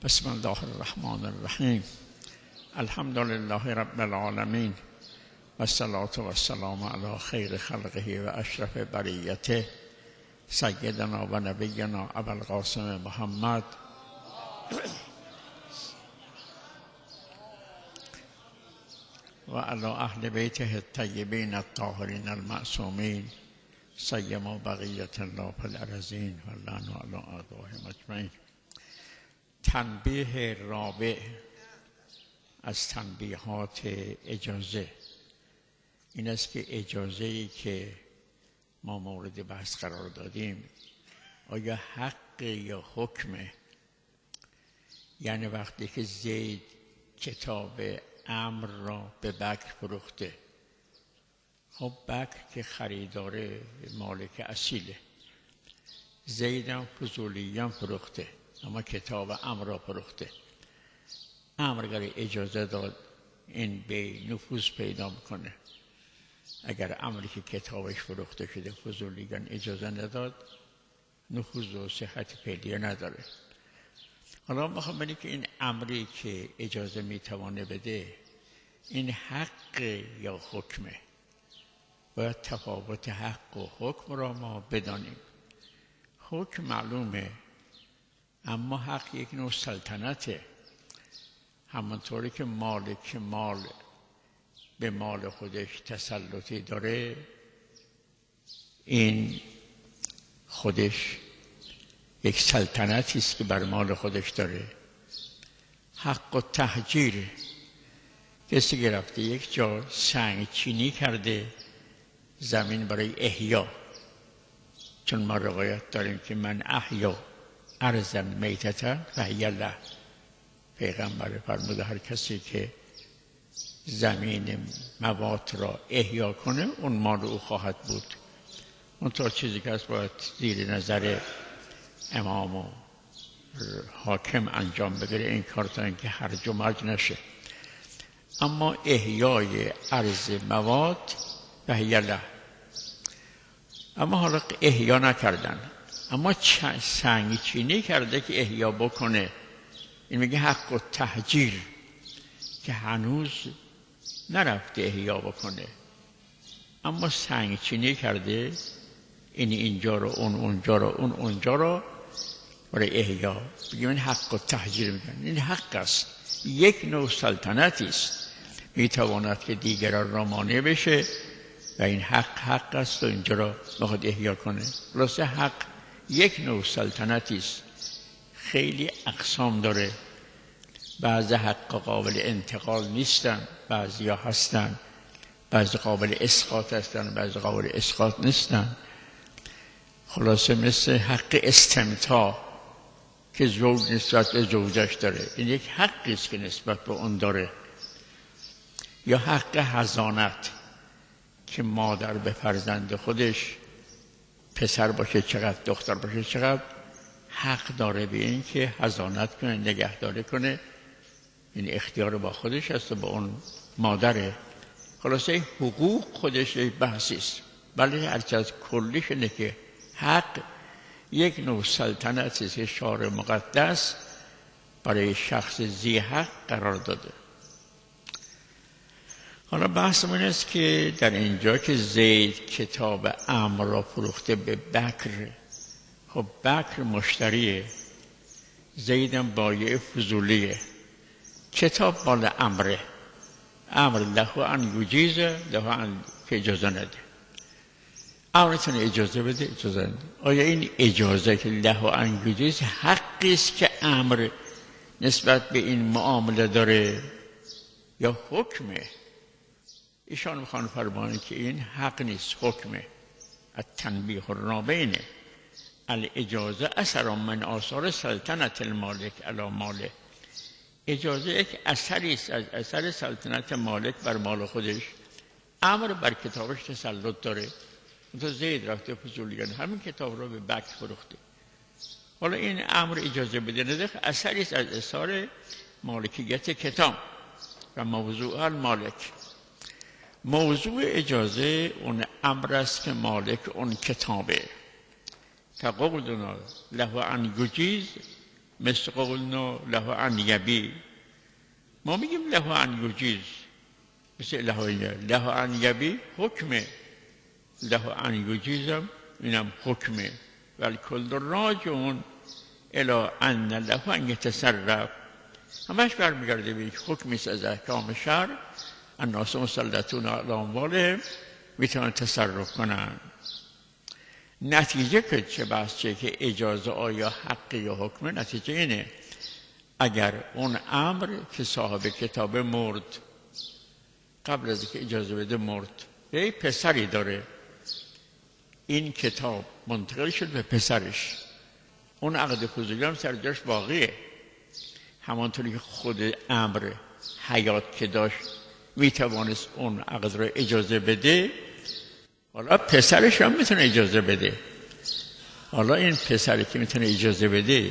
بسم الله الرحمن الرحیم. الحمد لله رب العالمین و الصلاة و السلام علی خیر خلقه و اشرف بریته سیدنا و نبینا ابوالقاسم محمد و علی اهل بیته الطیبین الطاهرین المعصومین سیما بقیت الله فی الارضین و اللعن علی اعدائهم اجمعین. تنبیه رابع از تنبیهات اجازه این است که اجازه‌ای که ما مورد بحث قرار دادیم آیا حق یا حکمه؟ یعنی وقتی که زید کتاب امر را به بکر فروخته، خب بکر که خریداره مالک اصیله، زیدم فضولیان فروخته اما کتاب امر را فروخته. امر اگر اجازه داد این به نفوذ پیدا میکنه. اگر امری که کتابش فروخته شده فضولیان اجازه نداد نفوذ و صحت پیدا نداره. حالا میخوام بگم که این امری که اجازه میتوانه بده این حق یا حکمه. باید تفاوت حق و حکم را ما بدانیم. حکم معلومه، اما حق یک نوع سلطنته. همانطوری که مالک مال به مال خودش تسلطی داره، این خودش یک سلطنتی است که بر مال خودش داره. حق و تهجیر، کسی که رفته یک جا سنگ چینی کرده زمین برای احیا، چون ما روایت داریم که من احیا ارضا میتة فهی له. پیغمبر فرموده هر کسی که زمین موات را احیا کنه اون مال او خواهد بود. اون تا چیزی که هست باید زیر نظر امام و حاکم انجام بگیره این کار تا اینکه هرج و مرج نشه. اما احیای ارض موات فهی له. اما حالا احیا نکردن، اما سنگ چینی کرده که احیا بکنه. این میگه حق و تهجیر، که هنوز نرفته احیا بکنه اما سنگ چینی کرده، این اینجا رو اون اونجا رو اون اونجا رو برای احیا. بگیم این حق و تهجیر میگن. این حق است، یک نوع سلطنتی است، میتواند که دیگران را مانع بشه و این حق است و اینجا را بخواد احیا کنه. خلاصه حق یک نوع سلطنتی است، خیلی اقسام داره. بعضی حق قابل انتقال نیستن، بعضی ها هستن، بعضی قابل اسقاط هستن، بعضی قابل اسقاط نیستن. خلاصه مثل حق استمتاع که زوج نسبت به زوجش داره، این یک حقی است که نسبت به اون داره. یا حق حضانت که مادر به فرزند خودش، پسر باشه چقدر دختر باشه چقدر، حق داره به این که حضانت کنه، نگهداری کنه. این اختیار با خودش هست و با اون مادره. خلاصه حقوق خودش یک بحثی است، ولی هرچه از کلیش اینه که حق یک نوع سلطنتی است که شارع مقدس برای شخص ذی حق قرار داده. حالا بحثمون است که در اینجا که زید کتاب امر را فروخته به بکر، خب بکر مشتریه، زیدم بایع فضولیه، کتاب مال امره، امر له ان یجیز له ان که اجازه نده. امر میتونه اجازه بده، اجازه نده. آیا این اجازه که له ان یجیز حقی است که امر نسبت به این معامله داره یا حکمه؟ ایشان میخوان فرمانه که این حق نیست، حکمه. التنبیه الرابع الاجازه اثر من آثار سلطنت المالک علی ماله. اجازه یک اثری است از اثر سلطنت مالک بر مال خودش. امر بر کتابش تسلط داره. مثلا زید رفته فضولیان همین کتاب رو به بکر فروخته. حالا این امر اجازه بده نده اثری است از اثار مالکیت کتاب و موضوع المالک. موضوع اجازه اون امر است که مالک اون کتابه. تقولنا له ان یجیز مثل قولنا له ان یبی، ما میگیم له ان یجیز، مثل له ان یبی حکمه، له ان یجیزم اینم حکمه، ولی کل راجعون الی ان له ان یتصرف، همش برمیگرده به یک حکمی از احکام شرع. الناس مسلطون علی اموالهم، میتونن تصرف کنن. نتیجه که چه بحث چه که اجازه آیا حقی یا حکمه، نتیجه اینه اگر اون امر که صاحب کتاب مرد، قبل از که اجازه بده مرد، یه پسری داره، این کتاب منتقل شد به پسرش، اون عقد فضولی هم سر جاش باقیه، همانطوری که خود امر حیات که داشت میتوانست اون عقد رو اجازه بده، حالا پسرش هم میتونه اجازه بده. حالا این پسری که میتونه اجازه بده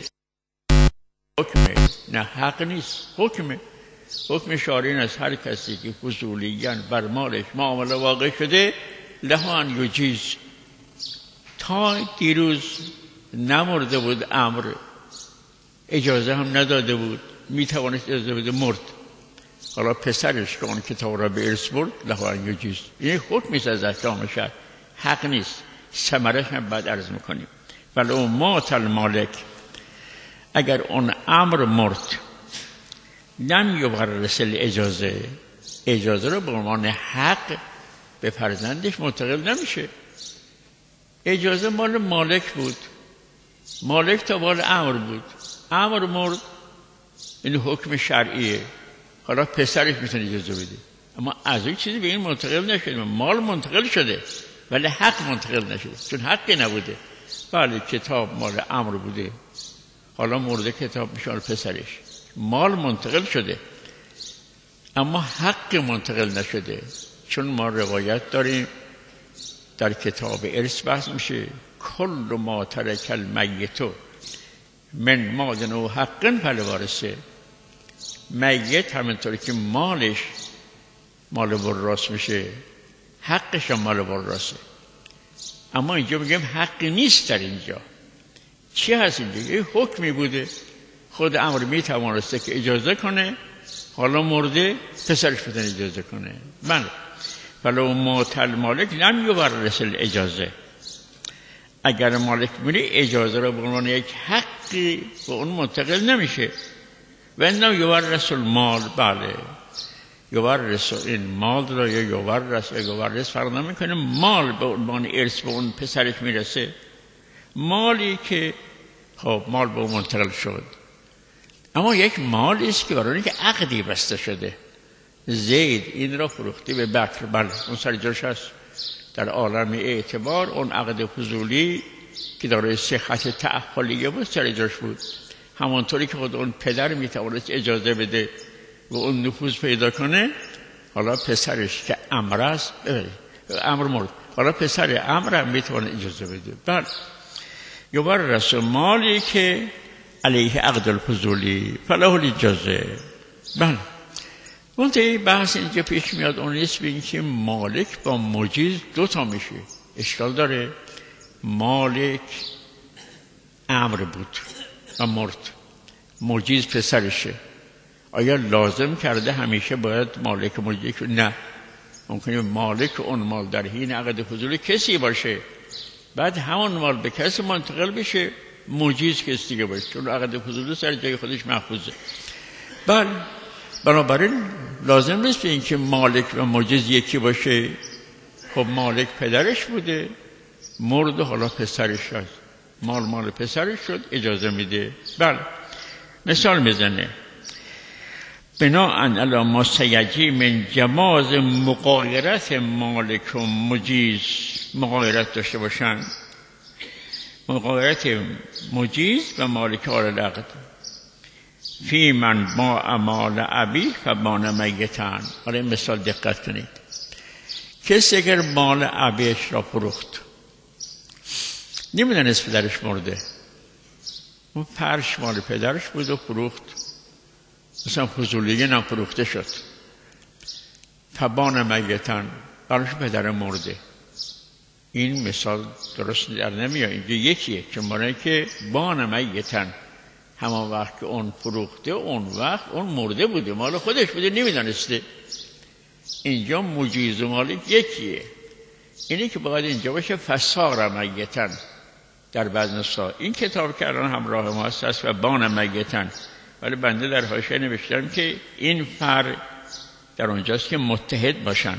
حکمه، نه حق نیست، حکمه. حکم شارع این از هر کسی که فضولیاً بر مالش معامله واقع شده له ان یجیز. تا دیروز نمرده بود امر، اجازه هم نداده بود، میتوانست اجازه بده، مرد. حالا پسرش که اون کتاب را به ارث برد له ان یجیز، این حکمی از احکام شرع، حق نیست. ثمرش هم بعد عرض میکنیم. ولو مات المالک، اگر اون امر مرد، لم یورث الاجازه، اجازه رو به عنوان حق به فرزندش منتقل نمیشه. اجازه مال مالک بود، مالک تا مال امر بود، امر مرد، این حکم شرعیه، حالا پسرش میتونه اجازه بده. اما از این چیزی به این منتقل نشده، مال منتقل شده ولی حق منتقل نشده، چون حقی نبوده. بله کتاب مال امر بوده، حالا مرده کتاب میشه پسرش، مال منتقل شده اما حق منتقل نشده. چون ما روایت داریم در کتاب ارث بحث میشه کل ما ترک المیت من مال و حق فلوارثه. میت همینطوری که مالش مال وراث میشه، حقش هم مال وراثه. اما اینجا میگم حقی نیست. در اینجا چی هست؟ اینجا یه حکمی بوده، خود امر میتوانسته که اجازه کنه، حالا مرده پسرش میتونه اجازه کنه. بله ولو مات المالک لم یورث الاجازه، اگر مالک میره اجازه رو به عنوان یک حقی به اون منتقل نمیشه. و انه یورث المال، بله یورث، این مال را یا یورث فرق نمیکنه، مال به عنوان ارث به اون پسرش میرسه، مالی که خب مال به اون منتقل شد. اما یک مالی است که برای اینکه عقدی بسته شده، زید این را فروخته به بکر، بله اون سر جاش هست. در عالم اعتبار اون عقد فضولی که داره صحت تعهلیه بود سر جاش بود، همانطوری که خود اون پدر میتوانست اجازه بده و اون نفوذ پیدا کنه. حالا پسرش که امر است، امر مرد، حالا پسر امر هم میتونه اجازه بده. بله یورث مالی که علیه عقد الفضولی فله الاجازه. بله منتهی بحث اینجا پیش میاد اون نیست به این که مالک با مجیز دوتا میشه. اشکال داره، مالک امر بود و مرد، مجیز پسرشه، آیا لازم کرده همیشه باید مالک مجیز؟ نه، ممکنه مالک اون مال در حین عقد فضولی کسی باشه، بعد همون مال به کسی منتقل بشه، مجیز کسی دیگه باشه، چون عقد فضولی سر جای خودش محفوظه. بله بنابراین لازم نیست به این که مالک و مجیز یکی باشه. خب مالک پدرش بوده، مرد، حالا پسرش هست، مال پسرش شد، اجازه میده. بله مثال میزنه بناءً علی ما سیجی من جواز مغایرت مالک و مجیز، مغایرت داشته باشن، مغایرت مجیز و مالک علی العقد فی من با امال ابی فبان میتن. حالا این مثال دقت کنید، کسی اگر مال ابیش را فروخت، نمیدونست پدرش مرده، اون فرش مال پدرش بود و فروخت، مثلا فضولیه نم فروخته شد، فبان میتن، براش پدر مرده. این مثال درست در نمیاد، اینجا یکیه، چون برای که بان میتن همان وقت که اون فروخته اون وقت اون مرده بوده، مال خودش بوده، نمیدانسته. اینجا مجیز و مالک یکیه. اینی که باید اینجا باشه فسار میتن در بعض نسخه. این کتاب که الان همراه ما هست و بان میتن، ولی بنده در حاشیه نوشتم که این فرق در اونجاست که متحد باشن،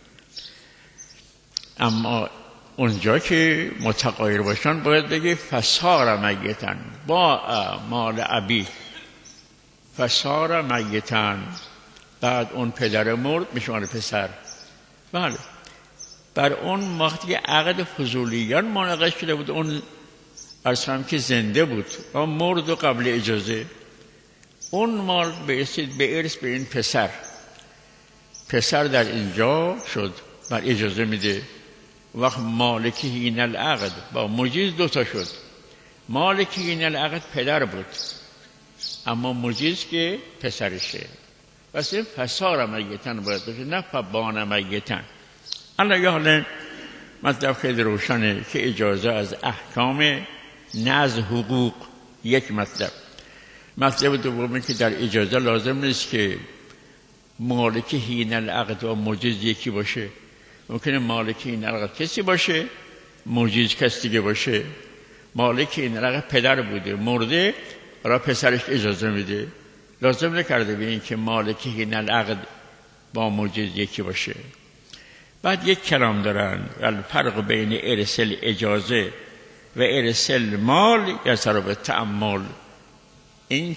اما اونجا که متغایر باشن باید بگه فسار میتن با مال ابی، فسار میتن. بعد اون پدر مرد میشه مال پسر. بله، بر اون وقتی که عقد فضولیان مناقشه شده بود، اون ارسام که زنده بود و مرد و قبل اجازه، اون مال برسید به ارث به این پسر. پسر در اینجا شد بر اجازه میده. وقت مالکی این العقد با مجیز دوتا شد. مالکی این العقد پدر بود، اما مجیز که پسرشه. پس این فسار میتن باید باشه، نه فبان میتن. الان یه حالا مطلب خیلی روشنه که اجازه از احکام نه از حقوق. یک مطلب دومی که در اجازه لازم نیست که مالک هین العقد و مجیز یکی باشه. ممکنه مالک هین العقد کسی باشه، مجیز کسی دیگه باشه. مالک هین العقد پدر بوده، مرده، را پسرش اجازه میده. لازم نکرده به این که مالک هین العقد با مجیز یکی باشه. بعد یک کلام دارن، الفرق بین ارث الاجازه و ارث المال یسر به تأمل. این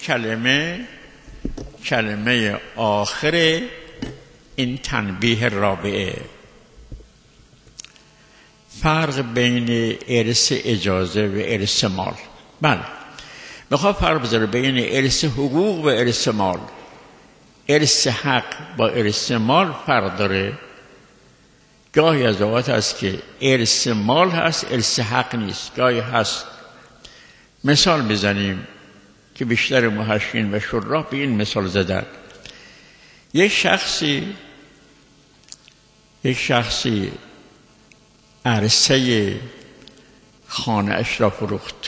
کلمه آخر این تنبیه رابعه. فرق بین ارث اجازه و ارث مال. بله، میخواد فرق بذاره بین ارث حقوق و ارث مال. ارث حق با ارث مال فرق داره. گاهی از اوقات هست که ارث مال هست، ارث حق نیست. گاهی هست. مثال بزنیم که بیشتر محشین و شراح به این مثال زدن. یک شخصی عرصه خانه اش را فروخت.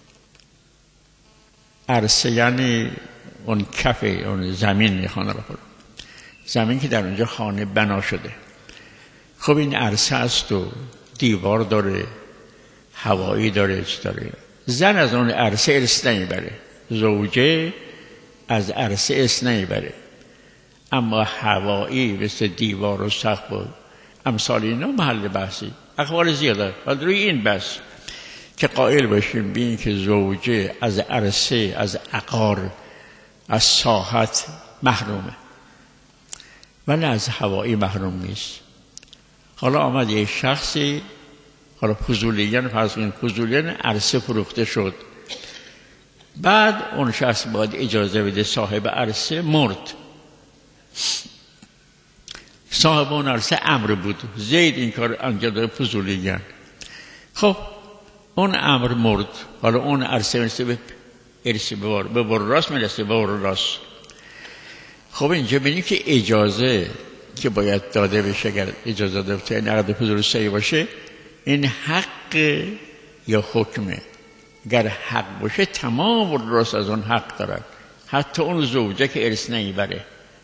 عرصه یعنی اون کف اون زمین خانه را فروخت، زمین که در اونجا خانه بنا شده. خب این عرصه است و دیوار داره، هوایی داره، چی داره. زن از اون عرصه ارث نمیبره، زوجه از عرصه ارث نمیبره، اما هوایی مثل دیوار و سقف و امثال اینا محل بحثی. اقوال زیاده، ولی روی این بحث که قائل باشیم به این که زوجه از عرصه، از عقار، از ساحت محرومه، ولی از هوایی محروم نیست. حالا آمد یک شخصی، حالا فضولیان فرض کنیم، فضولیان عرصه فروخته شد. بعد اون شخص باید اجازه بده، صاحب عرصه مرد. صاحب اون عرصه امر بود، زید این کار انجام داد، فضولیان. خب اون امر مرد، حالا اون عرصه میرسه به ارث به وراث میرسه، به وراث. خب اینجا ببینیم که اجازه که باید داده بشه، اگر اجازه داده بشه این عقد فضولی صحیح باشه، این حق یا حکمه. اگر حق باشه تمام وراث از اون حق دارن، حتی اون زوجه که ارث نمیبره.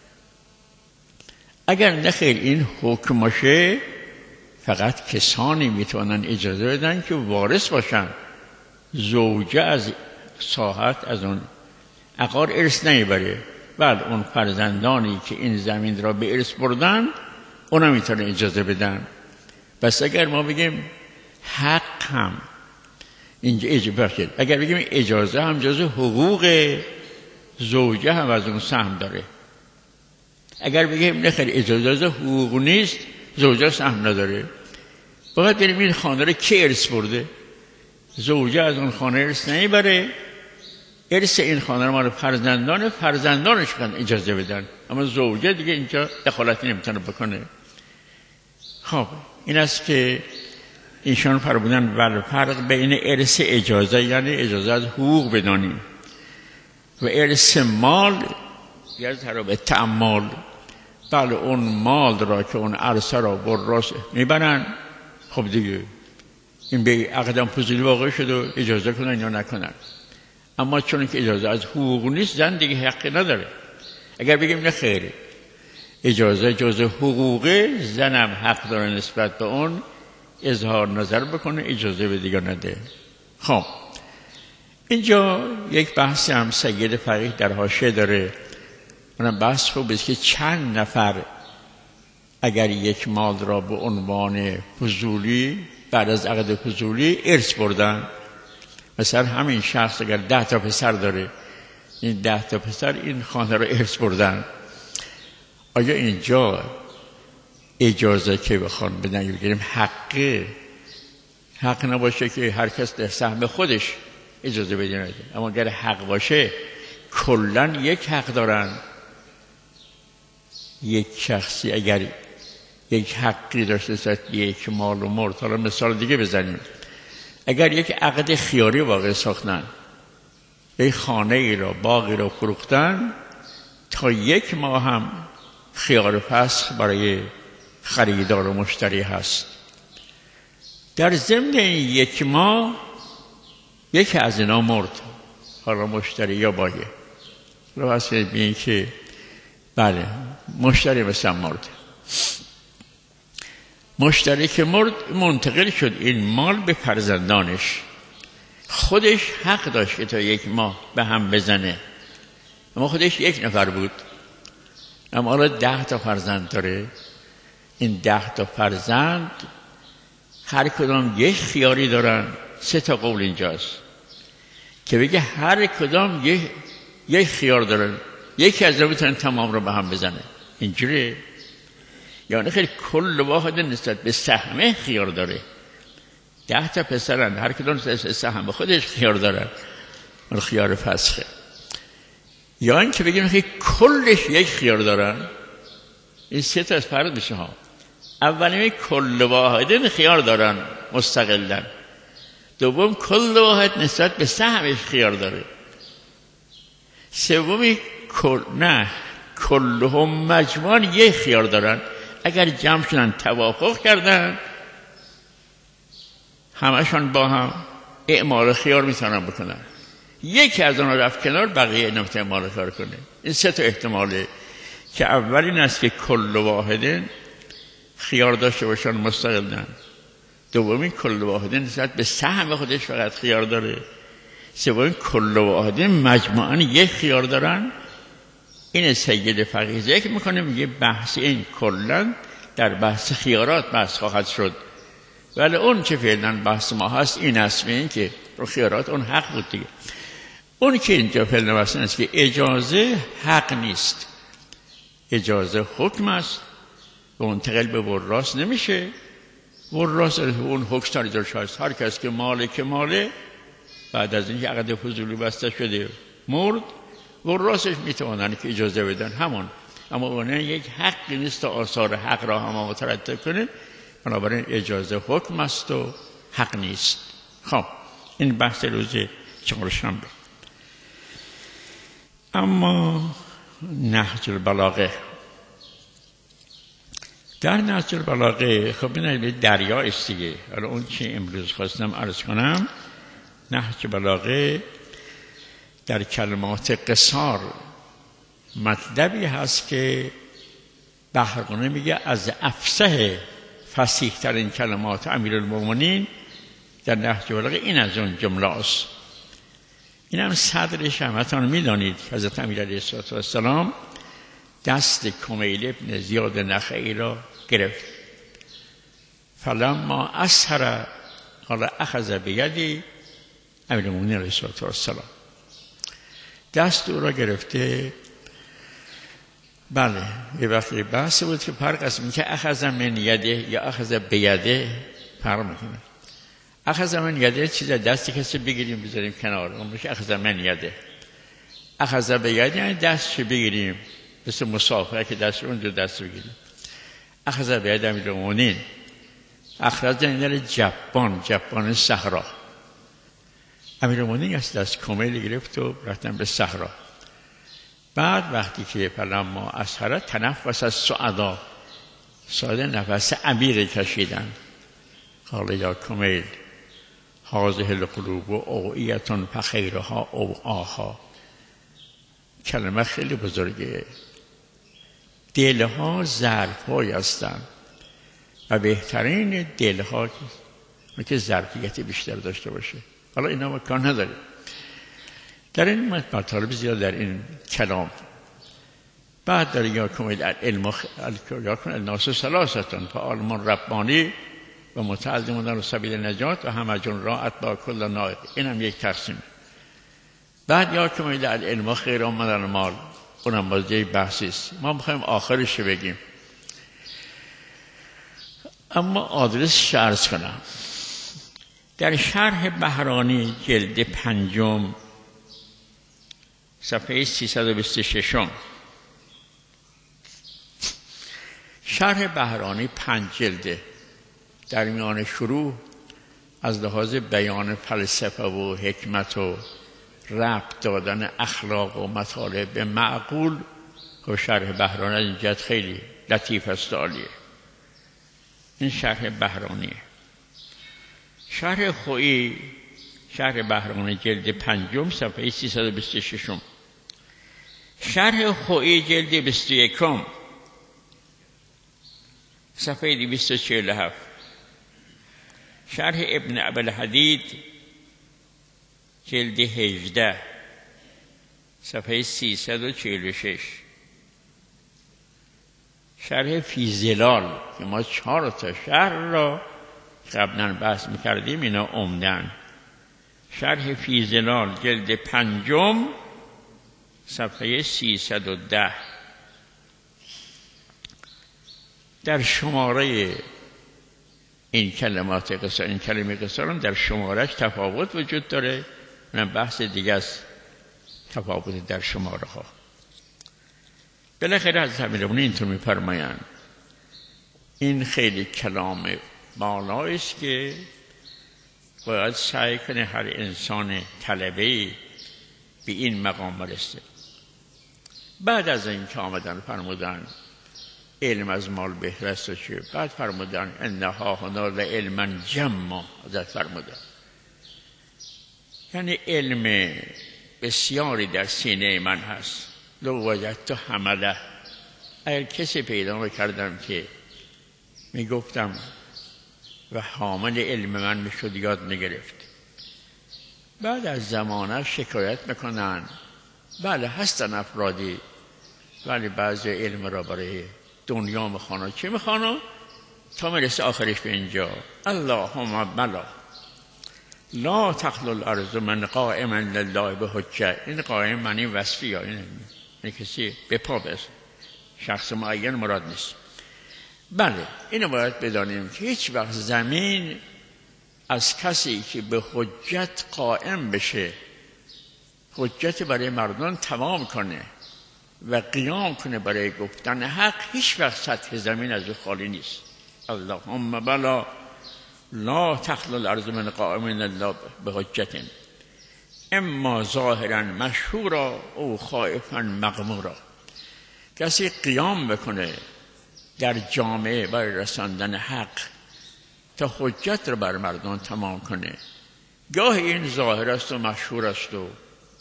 اگر نخیر این حکم باشه، فقط کسانی میتونن اجازه بدن که وارث باشن. زوجه از ساحت، از اون عقار ارث نمیبره. بعد اون فرزندانی که این زمین را به ارث بردن، اونا میتونن اجازه بدن. بس اگر ما بگیم حق هم اینجا اجازه، اگر بگیم اجازه هم جزء حقوق، زوجه هم از اون سهم داره. اگر بگیم نخیر اجازه حقوق نیست، زوجه سهم نداره. باید بریم این خانه رو کی ارث برده؟ زوجه از اون خانه ارث نمیبره، ارث این خانه رو مال فرزندانش کن اجازه بدن، اما زوجه دیگه اینجا دخالتی نمیتونه بکنه. خب این است که ایشان فرمودن ول فرق بین ارث اجازه، یعنی اجازه از حقوق بدانیم، و ارث مال یعنی به تعمال. بله اون مال را که اون عرصه را وراث میبرن، خب دیگه این به عقدم فضولی واقع شد و اجازه کنن یا نکنن. اما چون که اجازه از حقوق نیست زن دیگه حقی نداره. اگر بگیم نه خیره، اجازه جز حقوقه، زنم حق داره نسبت به اون اظهار نظر بکنه، اجازه به دیگر نده. خب اینجا یک بحث هم سید فقیه در حاشیه داره، اونم بحث خوب است که چند نفر اگر یک مال را به عنوان فضولی بعد از عقد فضولی ارث بردن، مثلا همین شخص اگر 10 تا پسر داره، این 10 تا پسر این خانه را ارث بردن، آیا اینجا اجازه که بخوان بدن بگیریم حق نباشه که هر کس در سهم خودش اجازه بده نده، اما اگر حق باشه کلاً یک حق دارن. یک شخصی اگر یک حقی داشته است به یک مال و مرد، حالا مثال دیگه بزنیم، اگر یک عقد خیاری واقع ساختن، یک خانه ای را باغی را فروختن، تا 1 ماه هم خیار فسخ برای خریدار و مشتری هست. در ضمن این 1 ماه یکی از اینا مرد، حالا مشتری یا باغه، رو هست ببینید که بله مشتری مثلا مرد، مشتری که مرد منتقل شد این مال به فرزندانش، خودش حق داشت که تا 1 ماه به هم بزنه، اما خودش 1 نفر بود، اما حالا 10 تا فرزند داره. این 10 تا فرزند هر کدام یک خیاری دارن. 3 تا قول اینجاست که بگه هر کدام یک خیار دارن، یکی از میتونن تمام رو به هم بزنه. اینجوری یعنی خیلی کل واحد نسبت به سهم خیار داره. 10 تا پسرن، هر کدوم سهم خودش خیار دارن، اون خیار فسخه. یا این که بگیم که کلش یک خیار دارن، این 3 تا از فرد میشه ها. اولی کل واحدین خیار دارن مستقلن، دوم کل واحد نسبت به سهمش خیار داره، سومی کلهم مجموعاً یک خیار دارن. اگر جمع شدن توافق کردن همشون با هم اعمال خیار میتونن بکنن، یکی از اونها رفت کنار بقیه نمیتونه اعمال خیار کنه. این 3 تا احتماله که اول این است که کل واحدین خیار داشته باشن مستقلن، دومی کل واحدین نسبت به سهم خودش فقط خیار داره، سومی کل واحدین مجموعاً یک خیار دارن. این سید فقیه ذکر میکنه، میگه بحث این کلاً در بحث خیارات بحث خواهد شد، ولی اون چه فعلا بحث ما هست این است این که رو خیارات اون حق بود دیگه. اون که اینجا فعلا بحث است که اجازه حق نیست، اجازه حکم است و منتقل به وراث نمیشه. وراث اون حکمدار جلوش هست، هر کس که ماله بعد از اینکه عقد فضولی بسته شده مرد، وراثش میتونن که اجازه بدن همون، اما اون یک حقی نیست تا آثار حق را هم مترتب کنه، بنابراین اجازه حکم است و حق نیست. خب این بحث روز چهارشنبه. اما نهج البلاغه، در نهج البلاغه خب این دریا است دیگه. حالا اون چی امروز خواستم عرض کنم، نهج بلاغه در کلمات قصار مطلبی هست که بحرقانی میگه از افصح فصیح ترین کلمات امیرالمومنین در نهج بلاغه این از اون جمله است. این هم صدرش همتان میدانید حضرت امیر علیه السلام دست کمیل ابن زیاد نخعی را گرفت، فلما اسهر قال اخذ بیدی امیرالمومنین علیه السلام، دست او را گرفته. بله یه وقتی بحث بود که فرق است که اخذ من یده یا اخذ بیده فرق میکنه. اخذ من یده چیز دستی کسی بگیریم بذاریم کنار، اون میشه اخذ من یده. اخذ بیده یعنی دستش بگیریم، مثل مسافره که دست اون دو دست بگیریم. اخذ بیده امیرالمومنین، اخرج یعنی جبان صحرا. امیرالمومنین از دست کمیل گرفت و رفتن به صحرا. بعد وقتی که فلما اسهر تنفس از سعدا نفس عمیق کشیدن، قال یا کمیل هذه القلوب و اوعیتون فخیرها اوعاها. کلمه خیلی بزرگه. دلها ظرف‌هایی هستند و بهترین دلها که ظرفیت بیشتر داشته باشه. حالا اینا مکان نداره. در این مطالب زیاد در این کلام بعد در یاکم العلم یاکم الناس ثلاثتون فعالم ربانی و متعلم در سبیل نجات و همجون را اتباع کل نائق. این هم یک تقسیم. بعد یاکم العلم خیر من المال، اونم باز یک بحثی است. ما میخوایم آخرش بگیم، اما آدرس عرض کنم. در شرح بهرانی جلد 5 صفحه 326 شرح بهرانی 5 جلده. در میان شروع از لحاظ بیان فلسفه و حکمت و ربط دادن اخلاق و مطالب به معقول و شرح بهرانی از این جهت خیلی لطیف است و عالیه. این شرح بهرانیه. شرح خویی شرح بهرانی جلد 5 صفحه 326 شرح خویی جلد 21 صفحه 247 شرح ابن ابوالحدید جلد 18 صفحه 346 شرح فی ظلال که ما 4 تا شرح را قبلا بحث میکردیم، اینا عمدن. شرح فی ظلال جلد 5 صفحه 310 در شماره این کلمات قصار، این کلمه قصار در شمارهش تفاوت وجود داره. من بحث دیگه است تفاوت در شماره ها. بالاخره حضرت امیرالمومنین اینطور می‌فرمایند این خیلی کلام بالایی است که باید سعی کنه هر انسان طلبه‌ای به این مقام برسه. بعد از این که آمدن فرمودن علم از مال بهتر است و چه، بعد فرمودن انها هنا لعلما جما. حضرت فرمودن یعنی علم بسیاری در سینه من هست. لو وجدت حمله، اگر کسی پیدا می‌کردم که میگفتم و حامل علم من میشد یاد میگرفت. بعد از زمانه شکایت میکنن بله هستن افرادی ولی بعضی علم را برای دنیا میخوانا. چه میخوانا؟ تا میرسه آخرش به اینجا اللهم بلا لا تخلو الارض من قائما لله به حجه. این قائم معنی وصفی ها، این کسی به پا برسه، شخص معین مراد نیست. بله اینو باید بدانیم که هیچ وقت زمین از کسی که به حجت قائم بشه، حجت برای مردم تمام کنه و قیام کنه برای گفتن حق، هیچ وقت سطح زمین از او خالی نیست. اللهم بلا لا تخلو الارض من قائم الله به حجت اما ظاهرا مشهورا او خائفا مغمورا. کسی قیام بکنه در جامعه برای رساندن حق تا حجت رو بر مردم تمام کنه، گاه این ظاهر است و مشهور است و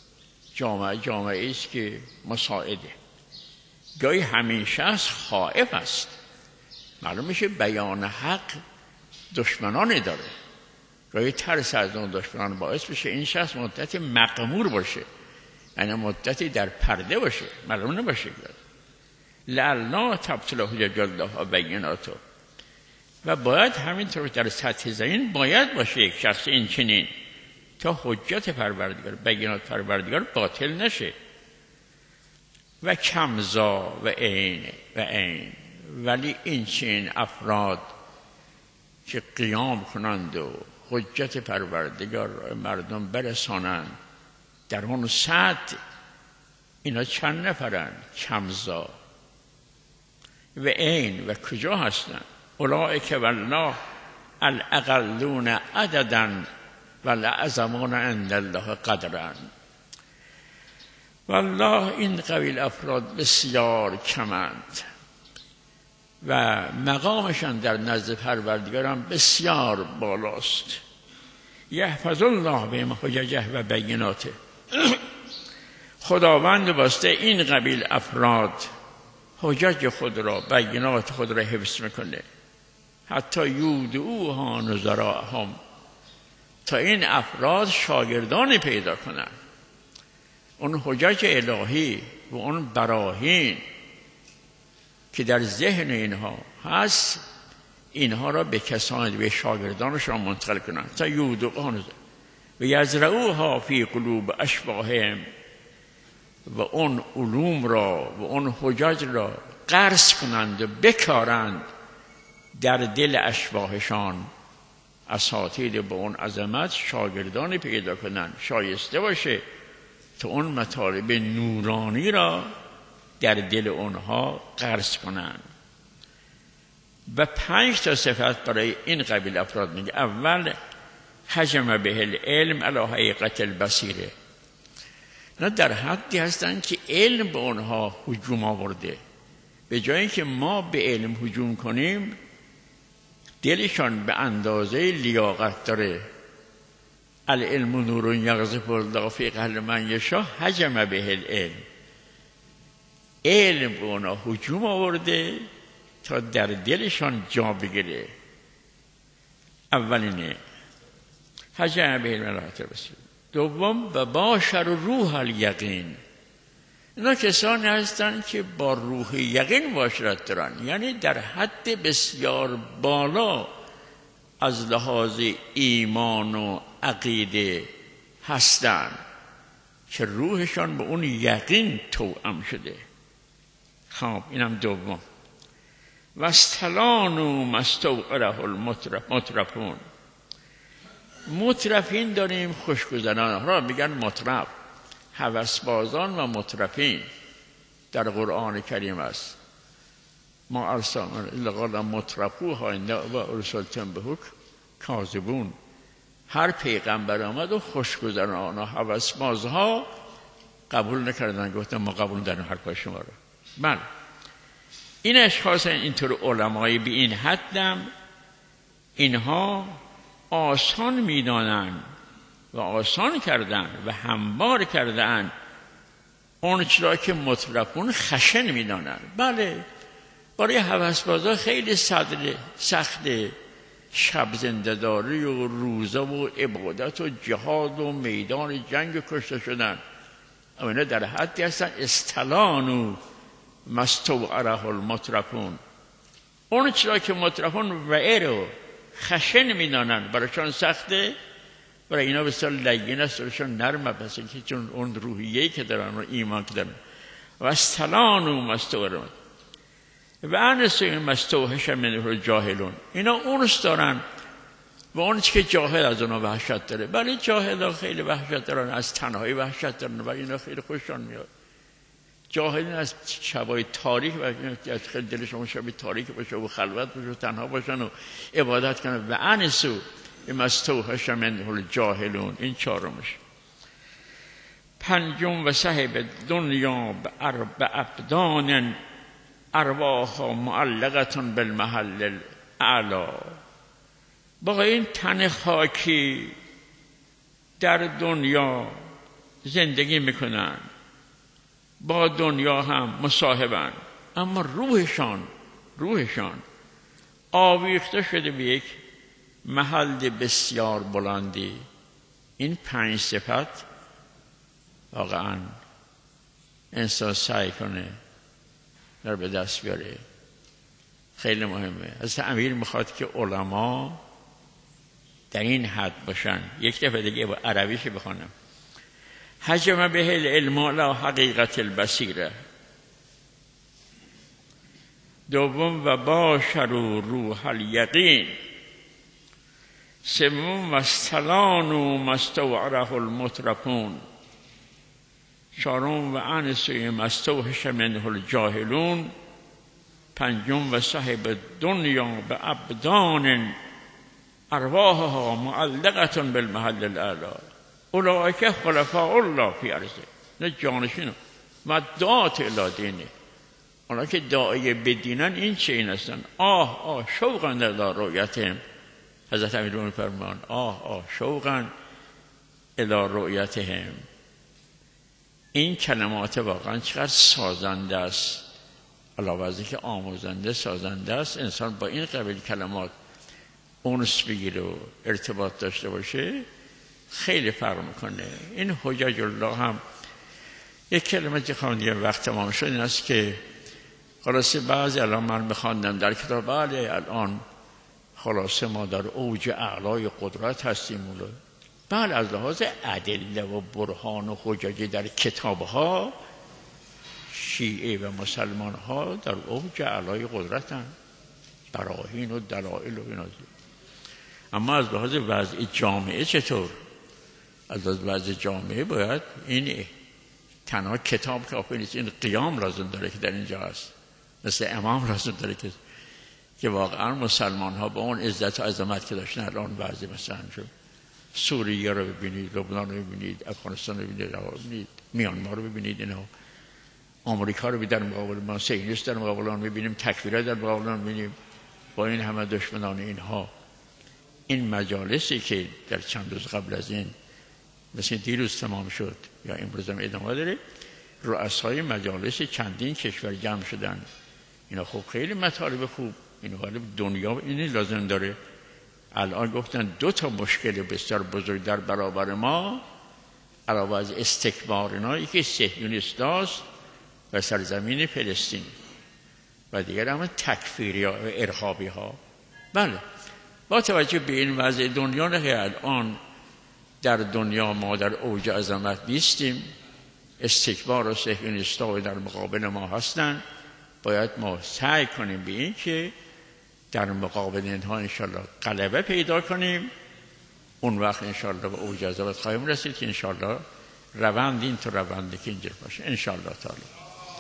جامعه است که مساعده، گاهی همین شخص خائف است. معلوم میشه بیان حق دشمنانی داره، گاهی ترس از اون دشمنان باعث بشه این شخص مدتی مغمور باشه، یعنی مدتی در پرده باشه، معلوم نباشه لعلنا تبطل حجج الله و بیناته. و باید همینطور در سطح زمین باید باشه یک شخص این چنین تا حجت پروردگار، بینات پروردگار باطل نشه. و کمزا و عین ولی این چنین افراد که قیام کنند و حجت پروردگار را مردم برسانند در اون سطح، اینا چند نفرند؟ کمزا و عین. و کجا هستند؟ اولئک والله الاقلون عددا والاعظمون عند الله قدرا. والله این قبیل افراد بسیار کمند و مقامشان در نزد پروردگارم بسیار بالاست. یحفظ الله بهم حججه و بیناته. خداوند واسطه این قبیل افراد حجج خود را، بینات خود را حفظ میکنه. حتی یودعوها نظراهم، تا این افراد شاگردانی پیدا کنند. اون حجج الهی و اون براهین که در ذهن اینها هست، اینها را به کسانی، به شاگردانشان منتقل کنند. تا یودعوها و یزرعوها فی قلوب اشباههم، و اون علوم را و اون حجج را غرس کنند و بکارند در دل اشباهشان. اساتید به اون عظمت شاگردانی پیدا کنند شایسته باشه تا اون مطالب نورانی را در دل اونها غرس کنند. و 5 تا صفت برای این قبیل افراد میگه. اول، حجم به العلم علی حقیقت البصیره. نه در حدی هستند که علم به اونها هجوم آورده. به جای اینکه ما به علم هجوم کنیم، دلشان به اندازه لیاقت داره. العلم نور یقذف الله فی قلب من یشاء حجم به العلم. علم به اونها هجوم آورده تا در دلشان جا بگیره. اولینه حجم به العلم علی بصیره. دوم، و باشر روح الیقین. اینا کسانی هستند که با روح یقین باشرت دارن، یعنی در حد بسیار بالا از لحاظ ایمان و عقیده هستند که روحشان به اون یقین توأم شده. خب اینم دوم. و استلانوا ما استوعبه المترفون. مترفین داریم، خوشگذران را میگن مترف. هوسبازان و مترفین در قرآن کریم است. ما ارسلنا الا قال مترفوها و ارسلتم بهک کاذبون. هر پیغمبر آمد و خوشگذران و هوسبازها قبول نکردن، گفتن ما قبول نداریم حرفای شما رو. بله، این اشخاص اینطور علمایی به این حدم اینها آسان میدانند و آسان کردن و هموار کردن اون چرا که مترفون خشن میدانند. بله، برای هوسبازا خیلی سخت شب زنده‌داری و روزه و عبادت و جهاد و میدان جنگ کشته شدن. اما اینا در حدی هستن استلانوا ما استوعبه المترفون. اون چرا که مترفون وعر و خشن میدانند برایشان سخته، برای اینا بسیار لین است، برایشان نرمه، پس اینکه چون اون روحیه‌ای که دارن و ایمان که دارن. و استلانوا ما استوعبه و انسوا ما استوحش منه الجاهلون. اینا اونس دارن و اون که جاهل از اونها وحشت داره. ولی جاهل خیلی وحشت دارن، از تنهایی وحشت دارن و اینا خیلی خوششان میاد. جاهلین از شبای تاریک و خیلی دلشون شبای تاریک باشه و خلوت باشه و تنها باشن و عبادت کنن. و انسوا ما استوحش منه الجاهلون. این چهارمش. پنجم، و صاحب دنیا به ابدان ارواحها معلقتون بالمحل الاعلی. با این تن خاکی در دنیا زندگی میکنن، با دنیا هم مصاحبن، اما روحشان آویخته شده به یک محل بسیار بلندی. این 5 صفت واقعا انسان سعی کنه در به دست بیاره. خیلی مهمه. از امیر میخواد که علما در این حد باشن. یک دفعه دیگه با عربیش بخونم. حجم به العلم علی حقیقت البصیره. دوم، و باشروا روح الیقین. سوم، و استلانوا ما استوعبه المترفون. چهارم، و انسوا ما استوحش منه الجاهلون. پنجم، و صاحب دنیا به ابدان ارواحها معلقتون بالمحل الاعلی. اولئک خلفاء الله فی ارضه. نه جانشینو مدعات الی دینه. اونا که داعی بدینن این چه این هستن؟ شوقا الی رؤیتهم. حضرت امیرالمومنین فرمان شوقا الی رؤیتهم. این کلمات واقعا چقدر سازنده است، علاوه از اینکه آموزنده سازنده است. انسان با این قبیل کلمات اونس بگیره و ارتباط داشته باشه خیلی فرق میکنه. این حجج الله هم یک کلمه که خواندیم وقت تمام شد این است که خلاصه بعضی الان من بخواندم در کتاب، بله الان خلاصه ما در اوج اعلای قدرت هستیم. بله از لحاظ ادله و برهان و حجج در کتابها شیعه و مسلمان ها در اوج اعلای قدرت هم، براهین و دلائل و اینا. اما از لحاظ وضع جامعه چطور؟ از لحاظ وضع جامعه باید این تنها کتاب کافی نیست، این قیام لازم داره که در اینجا هست، مثل امام لازم داره که واقعا مسلمان ها با اون عزت و عظمت که داشتن الان وضع مثلا شد. سوریه رو ببینید، لبنان رو ببینید، افغانستان رو ببینید، میانمار رو ببینید، اینا آمریکا رو در مقابل ما، صهیونیست در مقابل آن می‌بینیم، تکفیرها در مقابل آن می‌بینیم. با این همه دشمنان اینها، این مجالسی که در چند روز قبل از این مثل دیروز تمام شد یا امروز هم ادامه داره، رؤسای مجالس چندین کشور جمع شدن. اینا خب خیلی مطالب خوب، اینا ولی دنیا اینی لازم داره. الان گفتن 2 مشکل بسیار بزرگ در برابر ما علاوه از استکبار اینا، یکی صهیونیستاست و سرزمین فلسطین و دیگر هم تکفیری ها و ارهابی ها. بله با توجه به این وضع دنیا نه که الان در دنیا ما در اوج عظمت نیستیم، استکبار و صهیونیست‌ها در مقابل ما هستند. باید ما سعی کنیم به این که در مقابل اینها انشالله غلبه پیدا کنیم. اون وقت انشالله به اوج عظمت خواهیم رسید که انشالله روند این تو روندی که اینجا باشه انشالله تعالی.